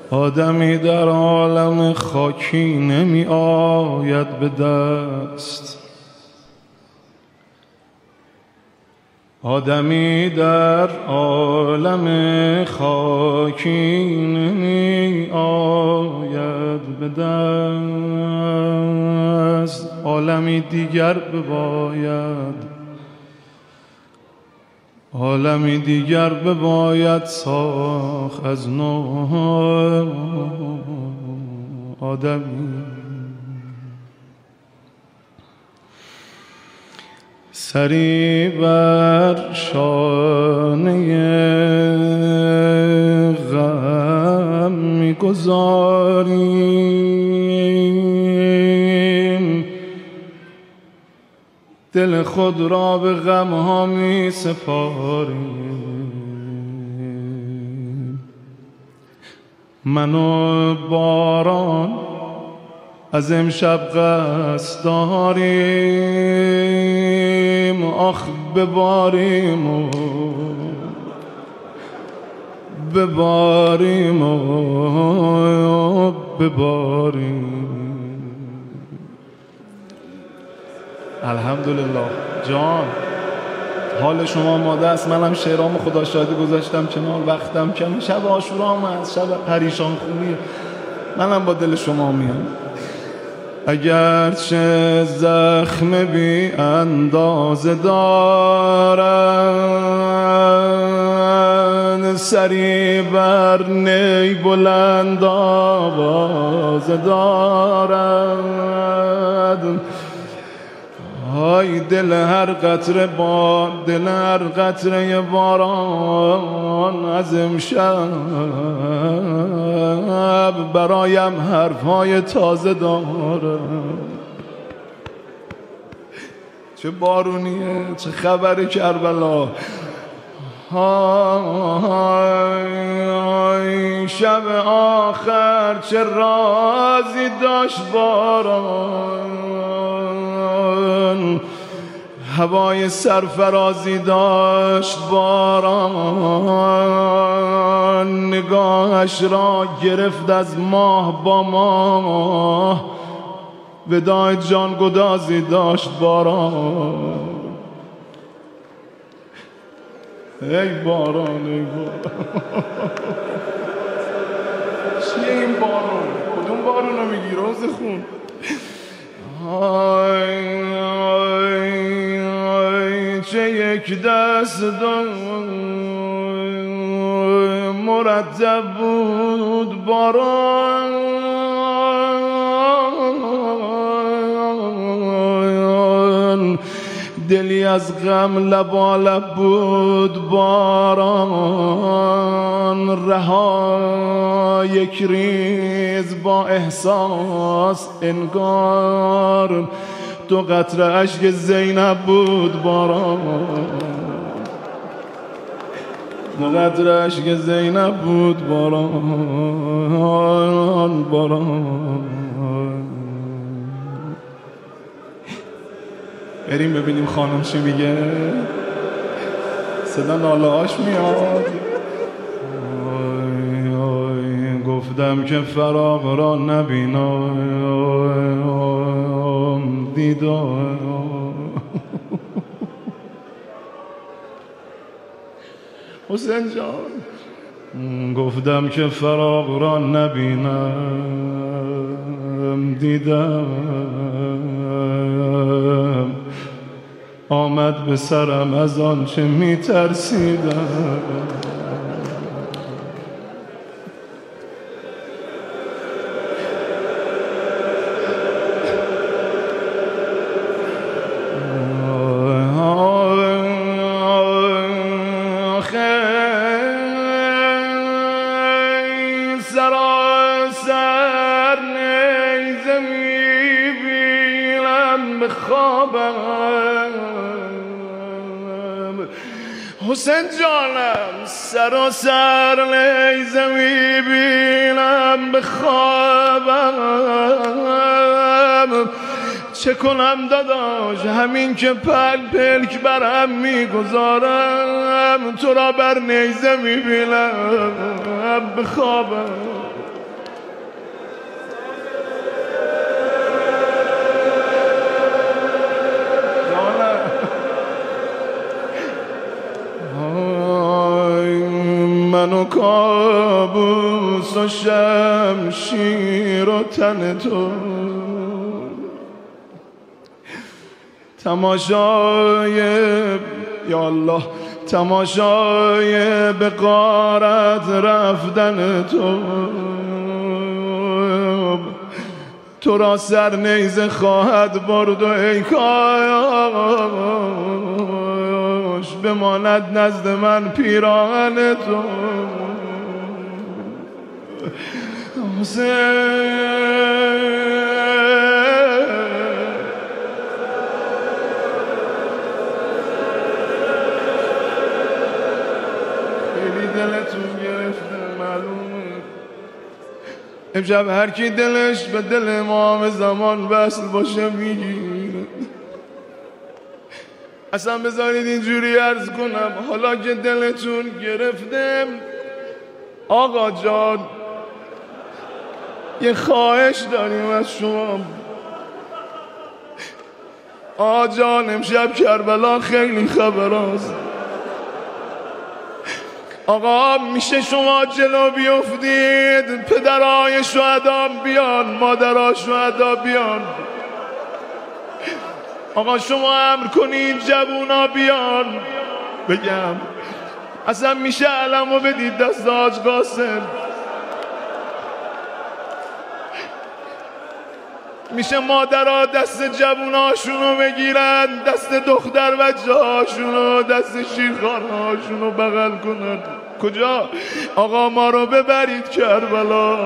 آدمی در عالم خاکی نمی آید به دست، آدمی در عالم خاکی نمی آید به دست. عالمی دیگر بباید، عالمی دیگر بباید ساخت از نو. آدمی سری بر شانه غم می‌گذاریم، دل خود را به غم‌ها می‌سپاریم. من و باران از امشب قصد داریم، آخ بباریم و بباریم و بباریم. الحمدلله جان، حال شما ماده است. منم شعرام خدا شاهد گذاشتم کنار، وقتم کم، شب عاشورام هست، شب پریشان خونیه، منم با دل شما میام. اگرچه زخم بی اندازه دارند، سری بر نی بلند آوازه دارند. های دل هر قطره با دل هر قطره باران از امشب برایم حرفهای تازه داره. چه بارونیه، چه خبر کربلا. های شب آخر چه رازی داشت باران، هوای سرفرازی داشت باران. نگاهش را گرفت از ماه با ماه، وداع جان گدازی داشت باران. ای باران ای باران، چیه این باران؟ کدوم بارون رو میگی روز خون؟ چه یک دست مرتب بود باران، دلی از غم لبالب بود باران. رها یک ریز با احساس انگار، دو قطره اشک زینب بود باران، دو قطره اشک زینب بود باران باران. بریم ببینیم خانم چی میگه. صدا ناله هاش میاد. گفتم که فراق را نبینم دیدار. حسین جان، گفتم که فراق را نبینم دیدم، آمد به سرم از آن چه می ترسیدم. سراسر نیزه می بینم به خوابم، حسین جانم سراسر نیزه می بینم به خوابم. چه کنم داداش همین که پلک برم میگذارم، تو را بر نیزه میبینم به خوابم. طاووس و شمشیر و تن تو، تماشای یا الله تماشای به غارت رفتن تو را سر نیزه خواهد برد و ای کاش بماند نزد من پیراهن تو. امشب هر کی دلش به دل امام زمان وصل باشه میگیره. اصلا بذارید اینجوری عرض کنم، حالا که دلتون گرفته آقا جان یه خواهش داریم از شما. آقا جان امشب کربلا خیلی خبراست. آقا میشه شما جلو بیفتید، پدرای شهدا بیان، مادرای شهدا بیان. آقا شما امر کنین جوونا بیان. بگم اصلا میشه علمو بدید دست حاج قاسم، میشه مادرها دست جووناشونو بگیرن، دست دختر بچه هاشونو، دست شیرخانهاشونو بغل کنن. کجا؟ آقا ما رو ببرید کربلا.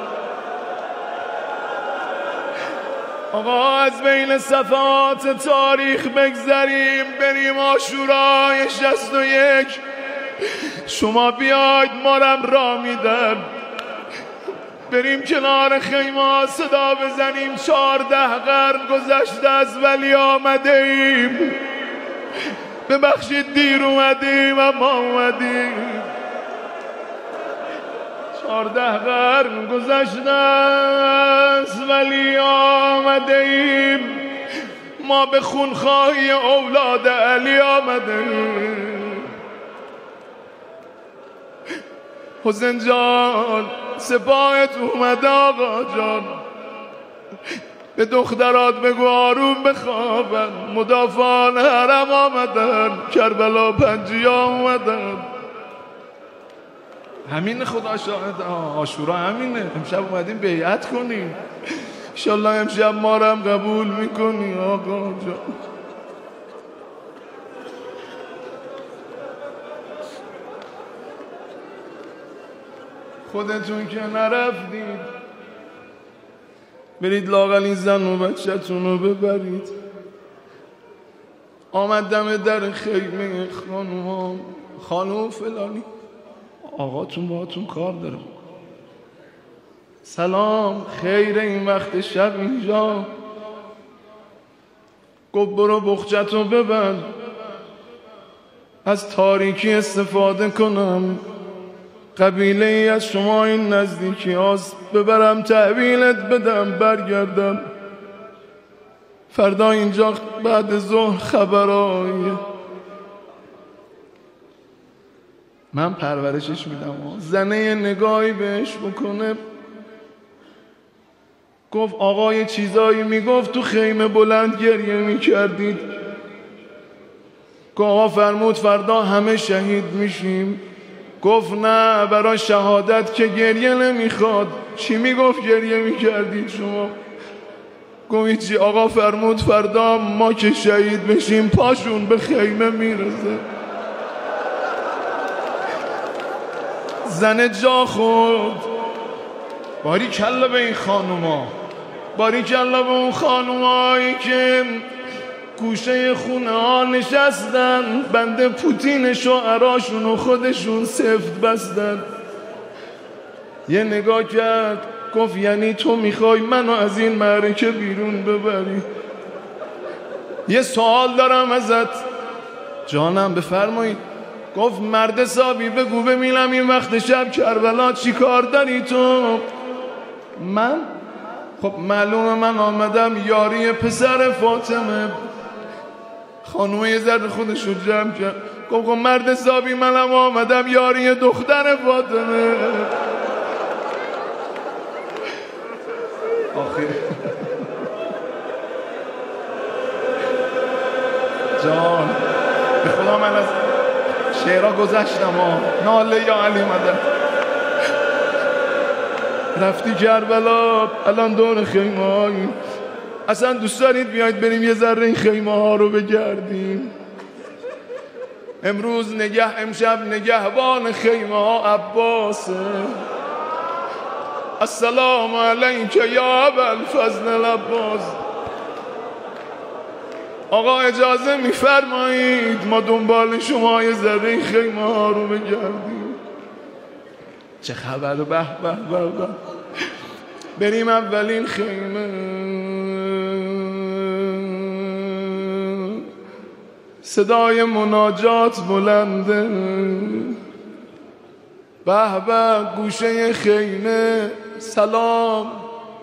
آقا از بین صفحات تاریخ بگذریم، بریم عاشورای 61. شما بیاید ما رم را میدن، بریم کنار خیمه صدا بزنیم 14 قرن گذشته از ولی آمده ایم. ببخشید دیر اومدیم اما اومدیم. 14 قرن گذشته از ولی آمده ایم. ما به خونخواهی اولاد علی آمده ایم. حسین جان سپاهت اومده آقا جان، به دخترات بگو آروم بخوابن. مدافعان حرم آمدن، کربلا پنجیا اومدن. همین خدا شاهد عاشورا همینه. امشب اومدیم بیعت کنیم، انشالله امشب ما رو هم قبول میکنی آقا جان. خودتون که نرفتید برید لااقل این زن و بچه‌تون رو ببرید. آمدم در خیمه خانوم فلانی، آقاتون باهاتون کار داره. سلام خیر این وقت شب اینجا. گفت برو بخچتو ببند، از تاریکی استفاده کنم. قبیله ای از شما این نزدیکی هاست، ببرم تحویلت بدم برگردم. فردا اینجا بعد ظهر خبرایی. من پرورشش میدم. زنه نگاهی بهش بکنه. گفت آقا یه چیزایی میگفت تو خیمه بلند گریه میکردید. گفت آقا فرمود فردا همه شهید میشیم. گفت نه برای شهادت که گریه نمیخواد. چی میگفت گریه میکردید شما؟ گفت چی؟ آقا فرمود فردا ما که شهید بشیم پاشون به خیمه میرسه. زن جا خود. باری کلا به این خانوما، باری کلا به اون خانومایی که گوشه خونه ها نشستن، بنده پوتین شعراشون و خودشون سفت بستن. یه نگاه کرد گفت یعنی تو میخوای منو از این معرکه بیرون ببری؟ یه سوال دارم ازت. جانم بفرمایید. گفت مرد حسابی بگو ببینم این وقت شب کربلا چی کار داری تو؟ من؟ خب معلومه من آمدم یاری پسر فاطمه. خانومه یه ذره خودش رو جمع کرد. گفت مرد حسابی منم آمدم یاری دختر فاطمه. جان به خدا من از شعرها گذشتم ناله یا علی مدد. رفتی کربلا الان دور خیمه هایی، اصلا دوست دارید بیاید بریم یه ذره این خیمه ها رو بگردیم؟ امروز امشب نگهبان خیمه ها عباسه. السلام علیک یا ابوالفضل العباس. آقا اجازه میفرمایید ما دنبال شما یه ذره خیمه ها رو بگردیم؟ چه خبر؟ به به به به. بریم اولین خیمه. صدای مناجات بلنده. به به گوشه خیمه. سلام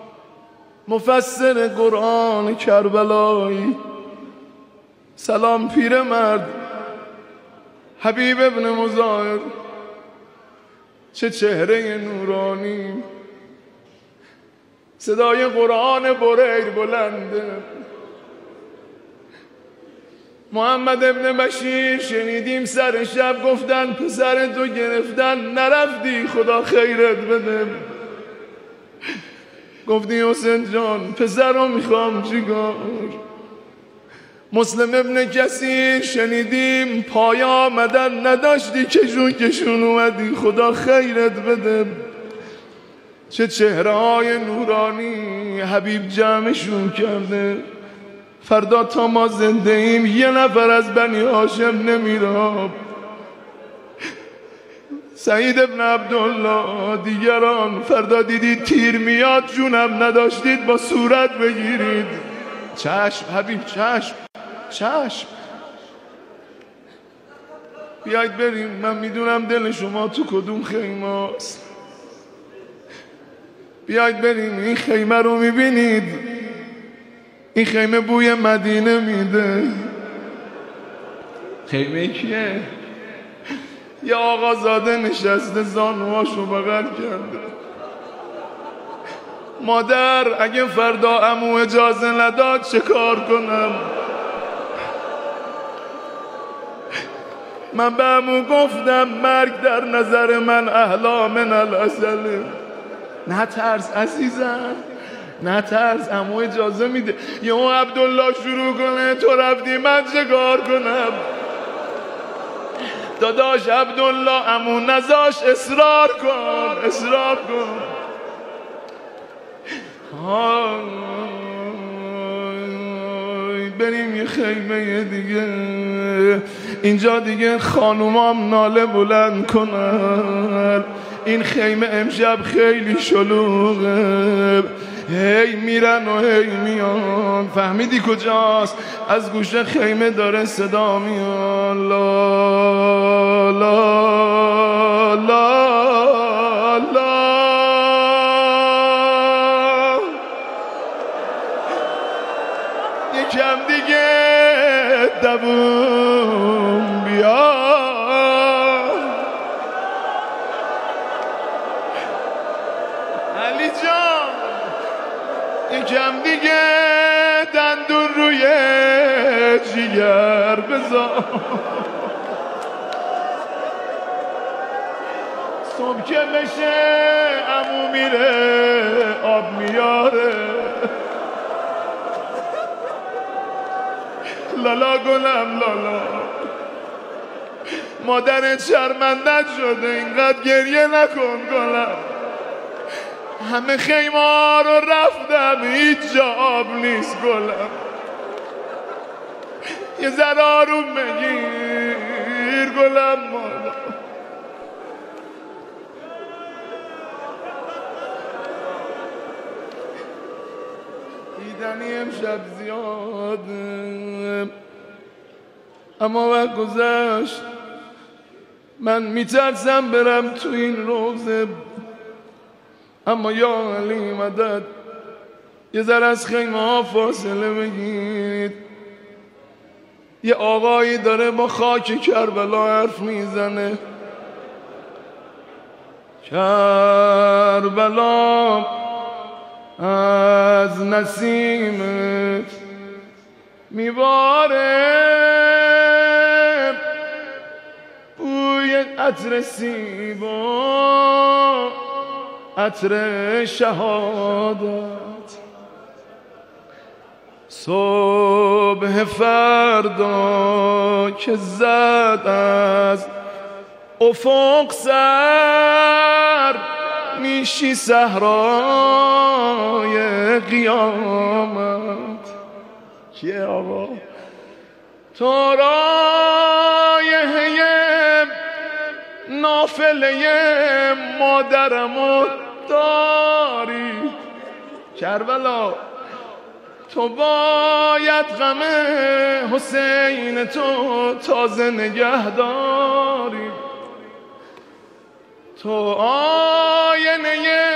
مفسر قرآن کربلایی. سلام پیرمرد حبیب ابن مظاهر. چه چهره نورانی. صدای قرآن بریر بلنده. محمد ابن بشیر شنیدیم سر شب گفتن پسر تو گرفتن نرفتی خدا خیرت بده. گفتی حسین جان پسر رو میخوام چیکار؟ مسلم ابن کثیر شنیدیم پایا آمدن نداشتی کشون اومدی خدا خیرت بده. چه چهره های نورانی حبیب جمعشون کرده. فردا تا ما زنده ایم یه نفر از بنی هاشم نمیره. سعید ابن عبدالله دیگران فردا دیدید تیر میاد جونم نداشتید با صورت بگیرید. چشم حبیب چشم چشم. بیایید بریم. من میدونم دل شما تو کدوم خیمه است. بیایید بریم. این خیمه رو میبینید؟ این خیمه بوی مدینه میده. خیمه کیه؟ یه آقازاده نشسته زانوهاشو بغل کرده. مادر اگه فردا عمو اجازه نداد چه کار کنم؟ من به عمو گفتم مرگ در نظر من احلا من العسل. نه ترس عزیزم نه ترس. عمو اجازه میده. یهو عبدالله شروع کنه تو رفتی من چه کار کنم؟ داداش عبدالله عمو نزاش اصرار کن اصرار کن. بریم یه خیمه دیگه. اینجا دیگه خانومام ناله بلند کنن. این خیمه امشب خیلی شلوغه. هی میرن و هی میان. فهمیدی کجاست؟ از گوشه خیمه داره صدا میاد. لا لا لا لا. یکم دیگه دووم بیا. علی جان یکم دیگه دندون روی جیگر بذار. صبح که بشه عمو میره آب میاره. لالا گلم لالا. مادرت شرمندت شده اینقدر گریه نکن گلم. همه خیمه ها رو رفتم هیچ جا آب نیست گلم. یه ذره آروم بگیر گلم مالا. دیدنی امشب زیاده اما وقت گذشت. من میترسم برم تو این روزه. اما یا علی مدد یه ذره از خیمه ها فاصله بگیرید. یه آقایی داره با خاک کربلا حرف میزنه. کربلا از نسیمت میباره بوی عطر سیبا، عطر شهادت. صبح فردا که زد از افق سر، میشی صحرای قیامت. کیه آقا؟ تو رایحه نافله مادرمو داری کربلا، تو باید غم حسین تو تازه نگه داری. تو آینه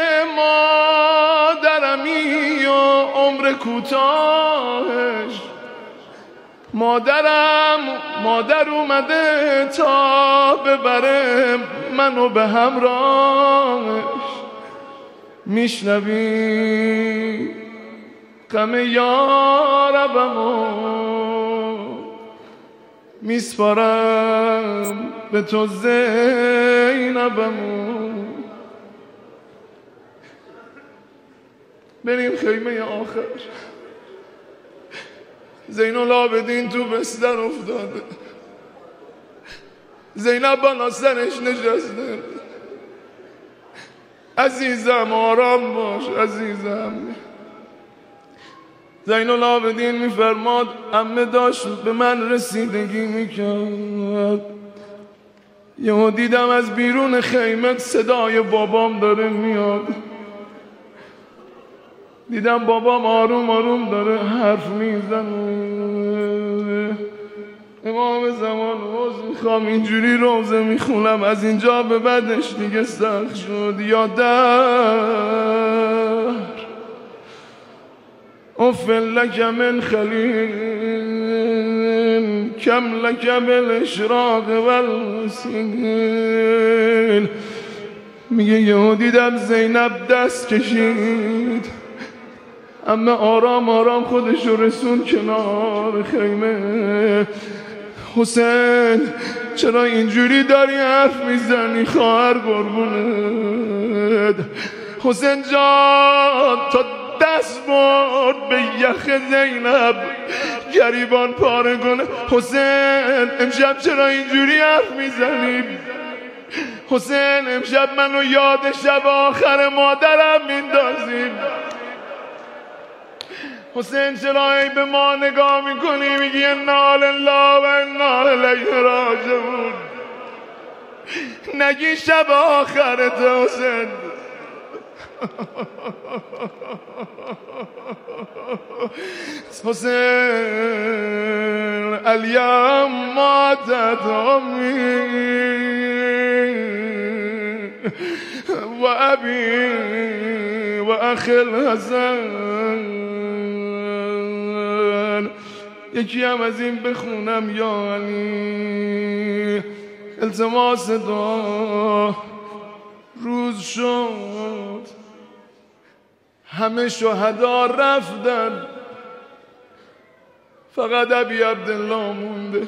مادرمی و عمر کوتاهش، مادر اومده تا ببره منو به همراهش. میشنوی غم یاربمو، میسپارم به تو زینبمو. بریم خیمه آخر. زین العابدین تو بستر افتاده، زینب بالا سرش نشسته. عزیزم آرام باش عزیزم. زین العابدین میفرماد عمه داشت به من رسیدگی میکرد، یهو دیدم از بیرون خیمه صدای بابام داره میاد. دیدم بابام آروم آروم داره حرف میزنه. امام زمان عوض میخوام اینجوری روزه میخونم، از اینجا به بعدش دیگه سخت شد. یا در افل لک من خلیل، کم لک بالاشراق والسیل. میگه یهو دیدم زینب دست کشید، اما آرام آرام خودشو رسون کنار خیمه. حسین چرا اینجوری داری حرف میزنی خواهر قربونت؟ حسین جان تا دست برد به یخ زینب گریبان پاره کنه. حسین امشب چرا اینجوری حرف میزنی؟ حسین امشب منو یاد شب آخر مادرم میندازی. حسین چرا ای به ما نگاه میکنی میگی انا لله و انا الیه راجعون؟ نگی شب آخرت حسین. حسین الیم ماتت امی و ابی و اخی الحسن. یکی هم از این بخونم یا علی. التماس دعا. روز شد همه شهدا رفتن، فقط ابی عبدالله مونده.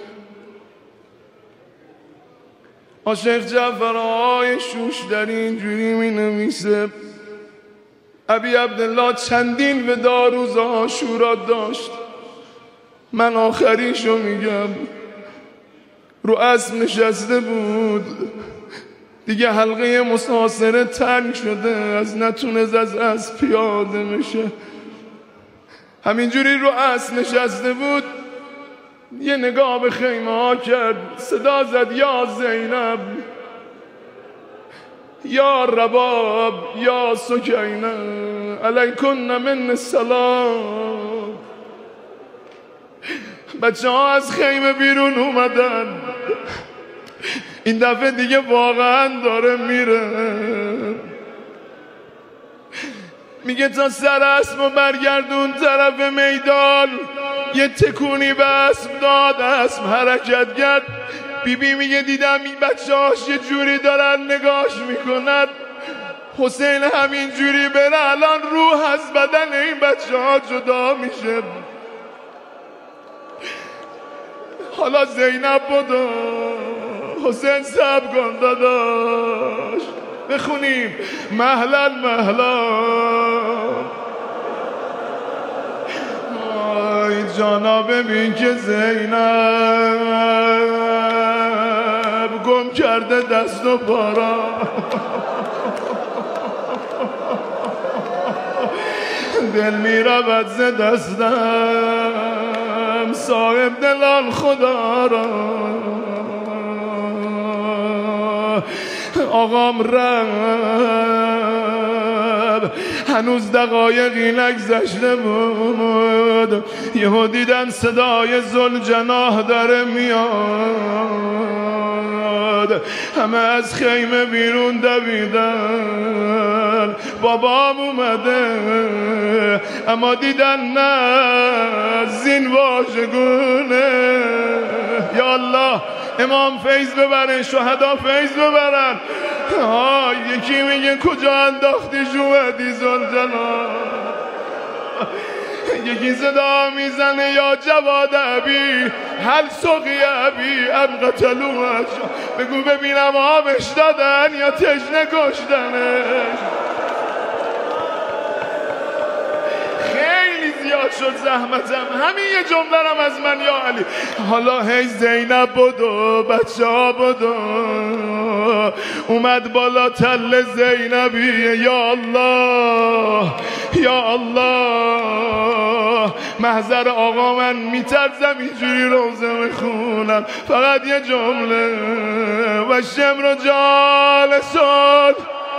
عاشق جعفرآقای شوشتری اینجوری می نویسه ابی عبدالله چندین ودا روز عاشورا داشت. من آخریشو میگم. رو اسب نشسته بود، دیگه حلقه مساصره تنگ شده، از نتونه از اسب پیاده میشه. همینجوری رو اسب نشسته بود، یه نگاه به خیمه ها کرد، صدا زد یا زینب، یا رباب، یا سکینه، علیکن من السلام. بچه ها از خیمه بیرون اومدن. این دفعه دیگه واقعا داره میره. میگه تا سر اسبو برگردون طرف میدان، یه تکونی به اسب داد، اسب حرکت کرد. بیبی میگه دیدم این بچه هاش یه جوری دارن نگاش میکنن. حسین همین جوری بره الان روح از بدن این بچه ها جدا میشه. حالا زینب بودو حسین صبر کن داداش بخونیم مهلا مهلا آی جانا ببین که زینب گم کرده دست و پارا دل میرود ز دستم صاحب دلان خدا را آقام رب هنوز دقایقی نگذشته بود یهو دیدن صدای ذوالجناح داره میاد همه از خیمه بیرون دویدن بابام اومده اما دیدن نه زین واژگونه یا الله امام فیض ببرن شهدا فیض ببرن یکی میگه کجا انداختی جوهدی ذوالجلال یکی صدا میزنه یا جواد ابی هل سقی ابی ام قتلوش بگو ببینم آبش دادن یا تشنه کشتنش خیلی زیاد شد زحمتم همین یه جملرم از من یا علی حالا هی زینب بدو بچه ها بدو اومد بالا تل زینبی یا الله یا الله محضر آقا من میترزم اینجوری روزه میخونم فقط یه جمله و شمر جالسون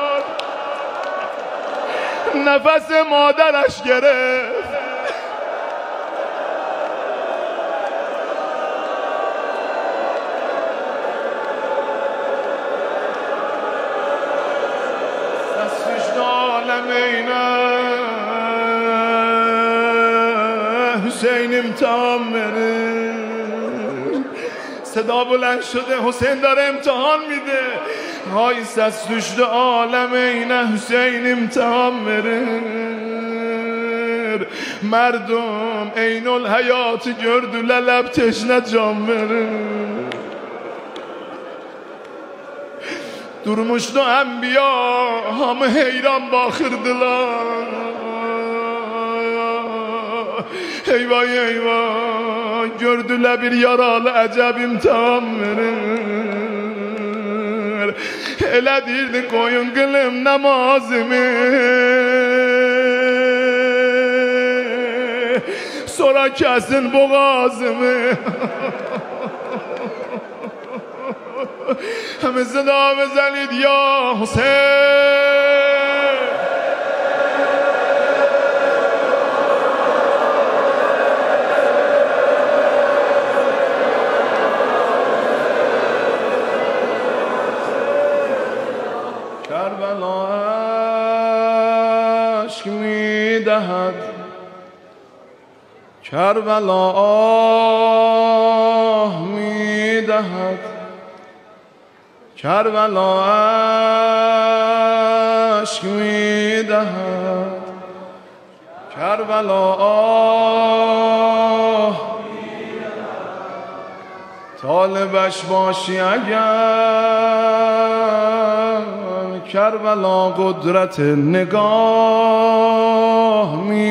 نفس مادرش گرفت دستش عالمینه حسین امتحان بره صدا بلند شده حسین داره امتحان میده های سستوشت عالم اینه حسین امتحان بره مردم عین الحیات گرد و للب تشنه جام بره durmuştu enbiya hamı heyran bakırdılar eyvah eyvah gördüler bir yaralı acab imtihan verir elə dirdi koyun kılım namazımı sonra kesin boğazımı همه صدا بزنید یا حسین کربلا اشک میدهد کربلا آه میدهد کربلا اشک میدهد کربلا آه طالبش باشی اگر کربلا قدرت نگاه می